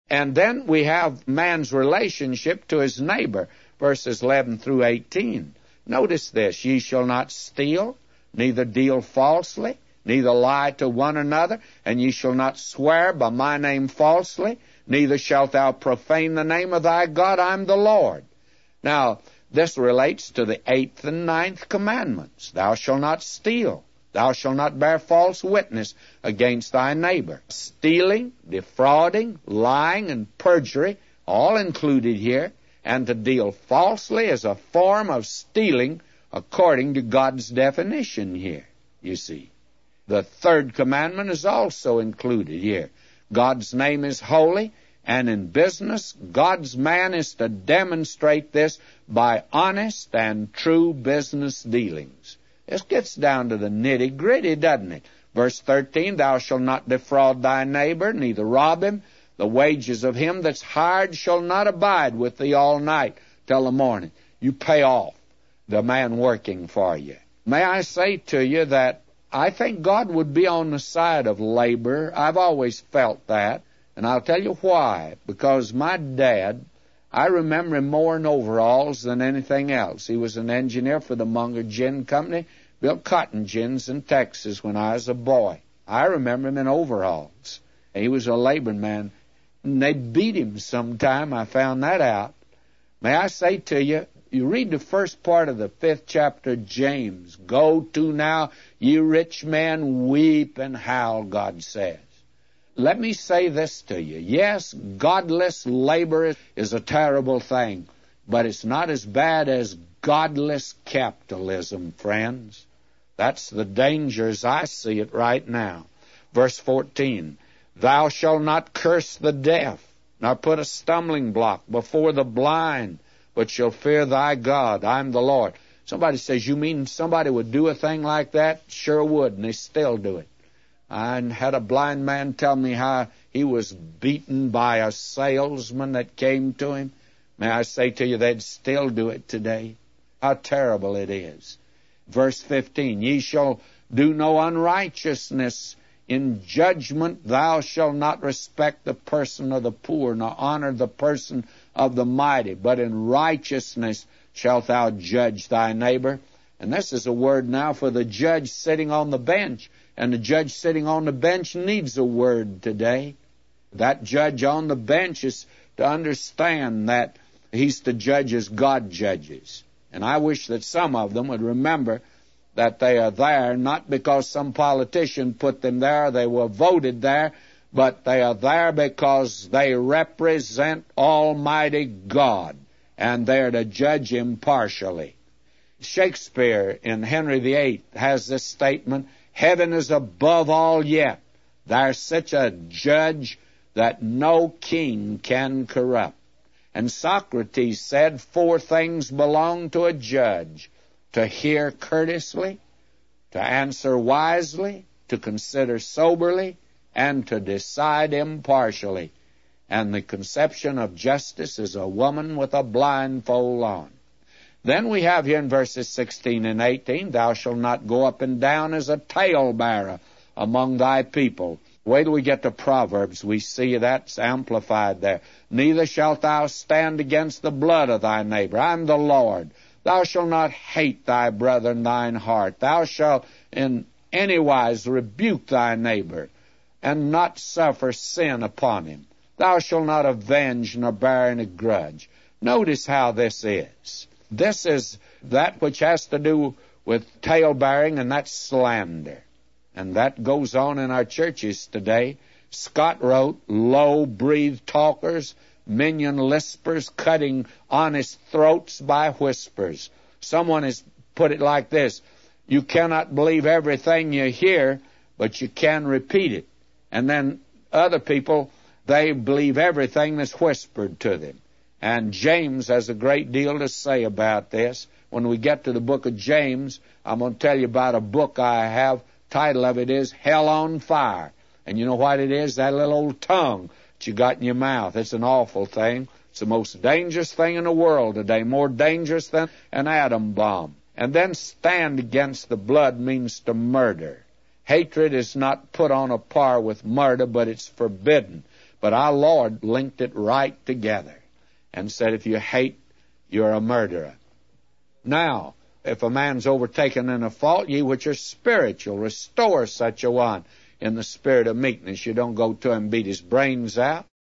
And then we have man's relationship to his neighbor, verses 11 through 18. Notice this: ye shall not steal, neither deal falsely, neither lie to one another, and ye shall not swear by my name falsely, neither shalt thou profane the name of thy God. I am the Lord. Now, this relates to the 8th and 9th commandments. Thou shalt not steal. Thou shalt not bear false witness against thy neighbor. Stealing, defrauding, lying, and perjury, all included here. And to deal falsely is a form of stealing according to God's definition here, you see. The 3rd commandment is also included here. God's name is holy, and in business, God's man is to demonstrate this by honest and true business dealings. This gets down to the nitty-gritty, doesn't it? Verse 13, thou shalt not defraud thy neighbor, neither rob him. The wages of him that's hired shall not abide with thee all night till the morning. You pay off the man working for you. May I say to you that I think God would be on the side of labor. I've always felt that, and I'll tell you why. Because my dad, I remember him more in overalls than anything else. He was an engineer for the Munger Gin Company, built cotton gins in Texas when I was a boy. I remember him in overalls. He was a labor man. And they'd beat him sometime. I found that out. May I say to you, you read the first part of the 5th chapter of James. Go to now, ye rich men, weep and howl, God says. Let me say this to you. Yes, godless labor is a terrible thing, but it's not as bad as godless capitalism, friends. That's the danger as I see it right now. Verse 14. Thou shalt not curse the deaf, nor put a stumbling block before the blind, but shall fear thy God. I am the Lord. Somebody says, you mean somebody would do a thing like that? Sure would, and they still do it. I had a blind man tell me how he was beaten by a salesman that came to him. May I say to you, they'd still do it today. How terrible it is. Verse 15, ye shall do no unrighteousness. In judgment thou shalt not respect the person of the poor, nor honor the person of the mighty, but in righteousness shalt thou judge thy neighbor. And this is a word now for the judge sitting on the bench. And the judge sitting on the bench needs a word today. That judge on the bench is to understand that he's to judge as God judges. And I wish that some of them would remember that they are there not because some politician put them there, they were voted there, but they are there because they represent Almighty God, and they're to judge impartially. Shakespeare in Henry VIII has this statement, heaven is above all yet. There's such a judge that no king can corrupt. And Socrates said 4 things belong to a judge: to hear courteously, to answer wisely, to consider soberly, and to decide impartially. And the conception of justice is a woman with a blindfold on. Then we have here in verses 16 and 18, thou shalt not go up and down as a talebearer among thy people. Wait till we get to Proverbs, we see that's amplified there. Neither shalt thou stand against the blood of thy neighbor. I am the Lord. Thou shalt not hate thy brother in thine heart. Thou shalt in any wise rebuke thy neighbor, and not suffer sin upon him. Thou shalt not avenge nor bear any grudge. Notice how this is. This is that which has to do with tale-bearing, and that's slander. And that goes on in our churches today. Scott wrote, low-breathed talkers, minion lispers, cutting honest throats by whispers. Someone has put it like this, you cannot believe everything you hear, but you can repeat it. And then other people, they believe everything that's whispered to them. And James has a great deal to say about this. When we get to the book of James, I'm going to tell you about a book I have. Title of it is Hell on Fire. And you know what it is? That little old tongue that you got in your mouth. It's an awful thing. It's the most dangerous thing in the world today, more dangerous than an atom bomb. And then stand against the blood means to murder. Hatred is not put on a par with murder, but it's forbidden. But our Lord linked it right together and said, if you hate, you're a murderer. Now, if a man's overtaken in a fault, ye which are spiritual, restore such a one in the spirit of meekness. You don't go to him and beat his brains out.